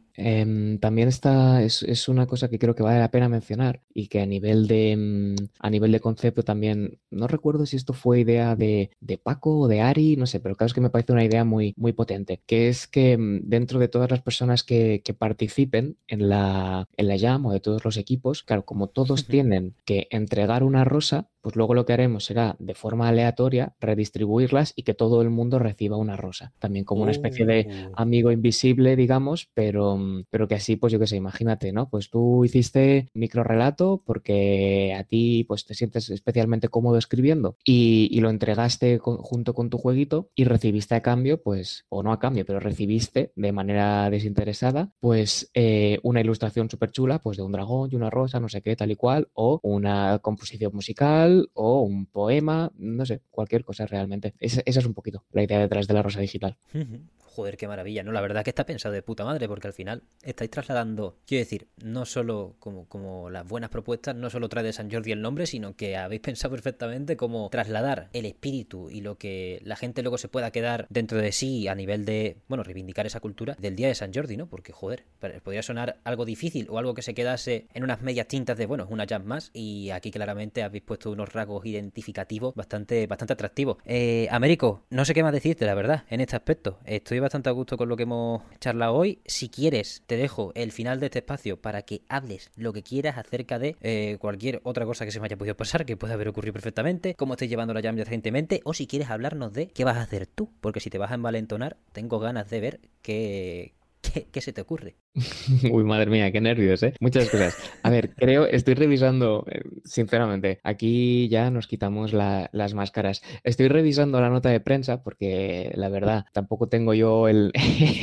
eh, también está, es, es una cosa que creo que vale la pena mencionar, y que a nivel de, a nivel de concepto también, no recuerdo si esto fue idea de, de Paco o de Ari, no sé, pero claro, es que me parece una idea muy, muy potente, que es que dentro de todas las personas que, que participen en la, en la jam, o de todos los equipos, claro, como todos tienen que entregar una rosa, pues luego lo que haremos será, de forma aleatoria, redistribuirlas y que todo el mundo reciba una rosa. También como una especie de amigo invisible, digamos, pero, pero que así, pues yo qué sé, imagínate, ¿no? Pues tú hiciste microrrelato porque a ti pues te sientes especialmente cómodo escribiendo, y, y lo entregaste con, junto con tu jueguito, y recibiste a cambio, pues, o no a cambio, pero recibiste de manera desinteresada, pues eh, una ilustración súper chula, pues de un dragón y una rosa, no sé qué, tal y cual, o una composición musical, o un poema, no sé, cualquier cosa realmente. Esa, esa es un poquito la idea detrás de la rosa digital. Joder, qué maravilla, ¿no? La verdad que está pensado de puta madre, porque al final estáis trasladando, quiero decir, no solo como, como las buenas propuestas, no solo trae de San Jordi el nombre, sino que habéis pensado perfectamente cómo trasladar el espíritu y lo que la gente luego se pueda quedar dentro de sí a nivel de, bueno, reivindicar esa cultura del día de San Jordi, ¿no? Porque, joder, podría sonar algo difícil o algo que se quedase en unas medias tintas de, bueno, es una jam más, y aquí claramente habéis puesto unos rasgos identificativos bastante, bastante atractivos. Eh, Américo, no sé qué más decirte, la verdad, en este aspecto. Estoy bastante a gusto con lo que hemos charlado hoy. Si quieres, te dejo el final de este espacio para que hables lo que quieras acerca de eh, cualquier otra cosa que se me haya podido pasar, que pueda haber ocurrido perfectamente, cómo estáis llevando la jam recientemente, o si quieres hablarnos de qué vas a hacer tú, porque si te vas a envalentonar, tengo ganas de ver qué, qué, qué se te ocurre. Uy, madre mía, qué nervios, ¿eh? Muchas cosas. A ver, creo, estoy revisando, eh, sinceramente, aquí ya nos quitamos la, las máscaras. Estoy revisando la nota de prensa porque, la verdad, tampoco tengo yo el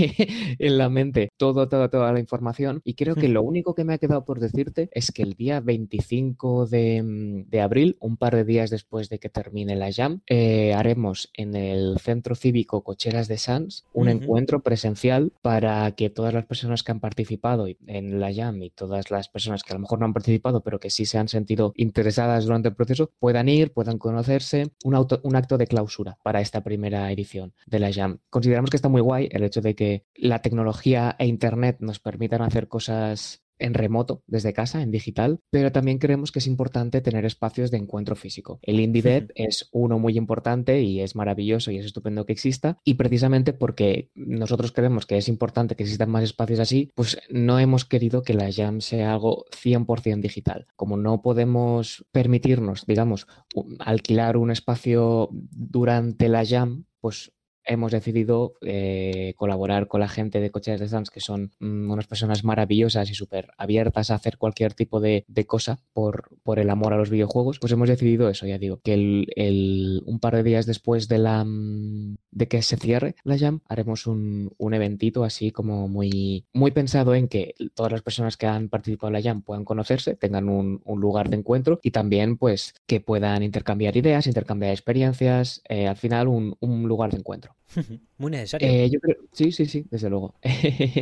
en la mente todo, toda, toda la información, y creo que lo único que me ha quedado por decirte es que el día veinticinco de, de abril, un par de días después de que termine la jam, eh, haremos en el Centro Cívico Cocheras de Sants un uh-huh. encuentro presencial para que todas las personas que han participado en la jam, y todas las personas que a lo mejor no han participado pero que sí se han sentido interesadas durante el proceso, puedan ir, puedan conocerse, un, auto, un acto de clausura para esta primera edición de la jam. Consideramos que está muy guay el hecho de que la tecnología e internet nos permitan hacer cosas en remoto, desde casa, en digital, pero también creemos que es importante tener espacios de encuentro físico. El Indie Dev uh-huh. es uno muy importante y es maravilloso y es estupendo que exista, y precisamente porque nosotros creemos que es importante que existan más espacios así, pues no hemos querido que la jam sea algo cien por ciento digital. Como no podemos permitirnos, digamos, alquilar un espacio durante la jam, pues hemos decidido eh, colaborar con la gente de Cocheras de Sants, que son mmm, unas personas maravillosas y súper abiertas a hacer cualquier tipo de, de cosa por, por el amor a los videojuegos. Pues hemos decidido eso, ya digo, que el, el, un par de días después de, la, de que se cierre la jam, haremos un, un eventito así como muy, muy pensado en que todas las personas que han participado en la jam puedan conocerse, tengan un, un lugar de encuentro, y también pues que puedan intercambiar ideas, intercambiar experiencias, eh, al final un, un lugar de encuentro. Muy necesario. Eh, yo creo, sí, sí, sí, desde luego. eh,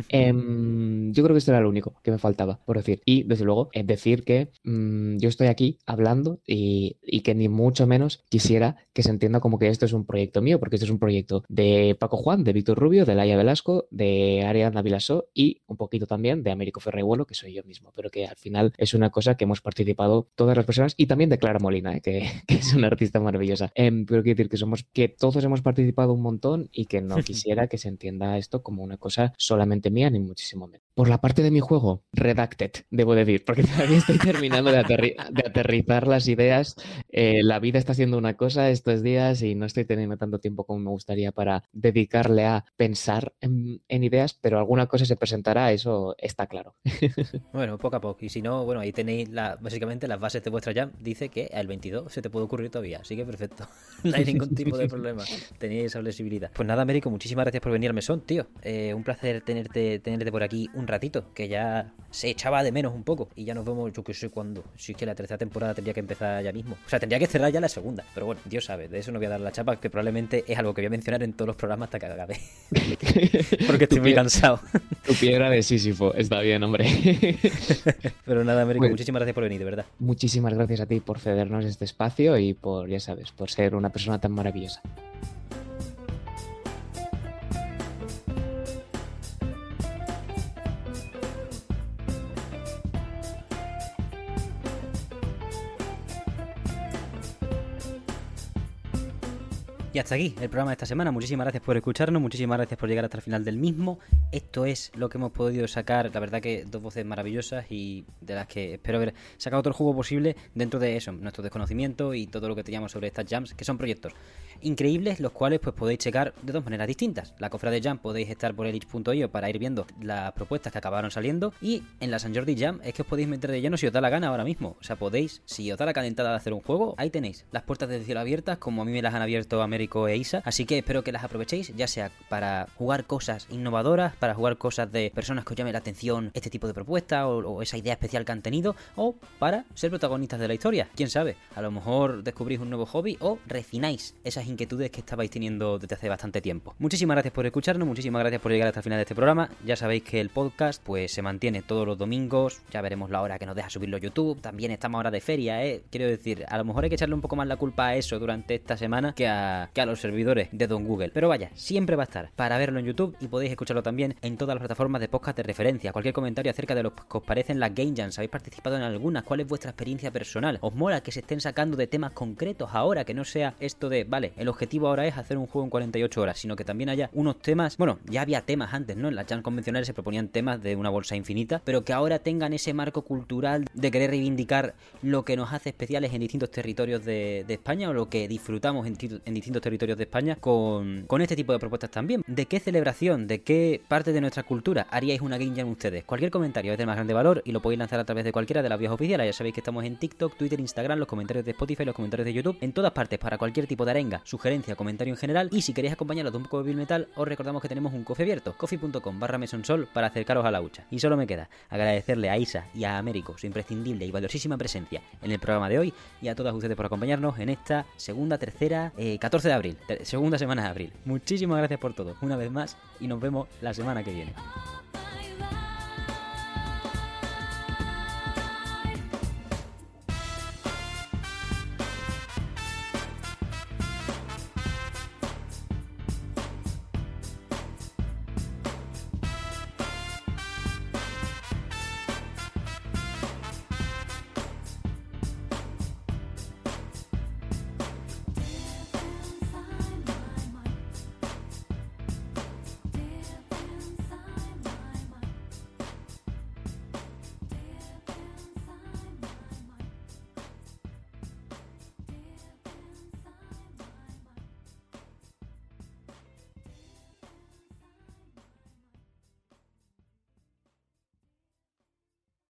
yo creo que esto era lo único que me faltaba por decir. Y, desde luego, es decir que mmm, yo estoy aquí hablando y, y que ni mucho menos quisiera que se entienda como que esto es un proyecto mío, porque esto es un proyecto de Paco Juan, de Víctor Rubio, de Laia Velasco, de Ariadna Vilasó y un poquito también de Américo Ferraiuelo, que soy yo mismo, pero que al final es una cosa que hemos participado todas las personas, y también de Clara Molina, eh, que, que es una artista maravillosa. Eh, pero quiero decir que somos, que todos hemos participado un montón, y que no quisiera que se entienda esto como una cosa solamente mía, ni muchísimo menos. Por la parte de mi juego, Redacted, debo decir, porque todavía estoy terminando de, aterri de aterrizar las ideas. Eh, la vida está haciendo una cosa estos días y no estoy teniendo tanto tiempo como me gustaría para dedicarle a pensar en, en ideas, pero alguna cosa se presentará, eso está claro. Bueno, poco a poco. Y si no, bueno, ahí tenéis la, básicamente las bases de vuestra jam. Dice que el veintidós se te puede ocurrir todavía, así que perfecto. No hay ningún tipo de problema. Tenéis esa esa flexibilidad. Pues nada, Américo, muchísimas gracias por venir al mesón, tío. Eh, un placer tenerte, tenerte por aquí un ratito, que ya se echaba de menos un poco. Y ya nos vemos, yo que sé cuándo. Si es que la tercera temporada tendría que empezar ya mismo. O sea, tendría que cerrar ya la segunda. Pero bueno, Dios sabe, de eso no voy a dar la chapa, que probablemente es algo que voy a mencionar en todos los programas hasta que acabe. Porque estoy muy cansado. Tu piedra de Sísifo, está bien, hombre. Pero nada, Américo, Pues, muchísimas gracias por venir, de verdad. muchísimas gracias a ti por cedernos este espacio y por, ya sabes, por ser una persona tan maravillosa. Y hasta aquí el programa de esta semana. Muchísimas gracias por escucharnos, muchísimas gracias por llegar hasta el final del mismo. Esto es lo que hemos podido sacar, la verdad que dos voces maravillosas y de las que espero haber sacado todo el jugo posible dentro de eso, nuestro desconocimiento y todo lo que teníamos sobre estas jams, que son proyectos increíbles, los cuales pues podéis checar de dos maneras distintas. La cofra de Jam podéis estar por elitch punto i o para ir viendo las propuestas que acabaron saliendo, y en la San Jordi Jam es que os podéis meter de lleno si os da la gana ahora mismo. O sea, podéis, si os da la calentada de hacer un juego, ahí tenéis las puertas del cielo abiertas, como a mí me las han abierto Américo e Isa, así que espero que las aprovechéis, ya sea para jugar cosas innovadoras, para jugar cosas de personas que os llame la atención este tipo de propuesta o, o esa idea especial que han tenido, o para ser protagonistas de la historia. Quién sabe, a lo mejor descubrís un nuevo hobby o refináis esas inquietudes que estabais teniendo desde hace bastante tiempo. Muchísimas gracias por escucharnos, muchísimas gracias por llegar hasta el final de este programa. Ya sabéis que el podcast pues se mantiene todos los domingos, ya veremos la hora que nos deja subirlo a YouTube. También estamos ahora de feria, eh quiero decir, a lo mejor hay que echarle un poco más la culpa a eso durante esta semana que a, que a los servidores de Don Google, pero vaya, siempre va a estar para verlo en YouTube y podéis escucharlo también en todas las plataformas de podcast de referencia. Cualquier comentario acerca de lo que os parecen las Game Jams, ¿habéis participado en algunas? ¿Cuál es vuestra experiencia personal? ¿Os mola que se estén sacando de temas concretos ahora, que no sea esto de, vale, el objetivo ahora es hacer un juego en cuarenta y ocho horas, sino que también haya unos temas, bueno, ya había temas antes, ¿no? En las jams convencionales se proponían temas de una bolsa infinita, pero que ahora tengan ese marco cultural de querer reivindicar lo que nos hace especiales en distintos territorios de, de España, o lo que disfrutamos en, en distintos territorios de España con, con este tipo de propuestas también. ¿De qué celebración, de qué parte de nuestra cultura haríais una Game Jam ustedes? Cualquier comentario es de más grande valor y lo podéis lanzar a través de cualquiera de las vías oficiales. Ya sabéis que estamos en TikTok, Twitter, Instagram, los comentarios de Spotify, los comentarios de YouTube, en todas partes para cualquier tipo de arenga, sugerencia, comentario en general. Y si queréis acompañarlos de un poco de Bill Metal, os recordamos que tenemos un coffee abierto, coffee punto com barra mesonsol, para acercaros a la hucha. Y solo me queda agradecerle a Isa y a Américo su imprescindible y valiosísima presencia en el programa de hoy, y a todas ustedes por acompañarnos en esta segunda, tercera, eh, catorce de abril, segunda semana de abril. Muchísimas gracias por todo, una vez más, y nos vemos la semana que viene.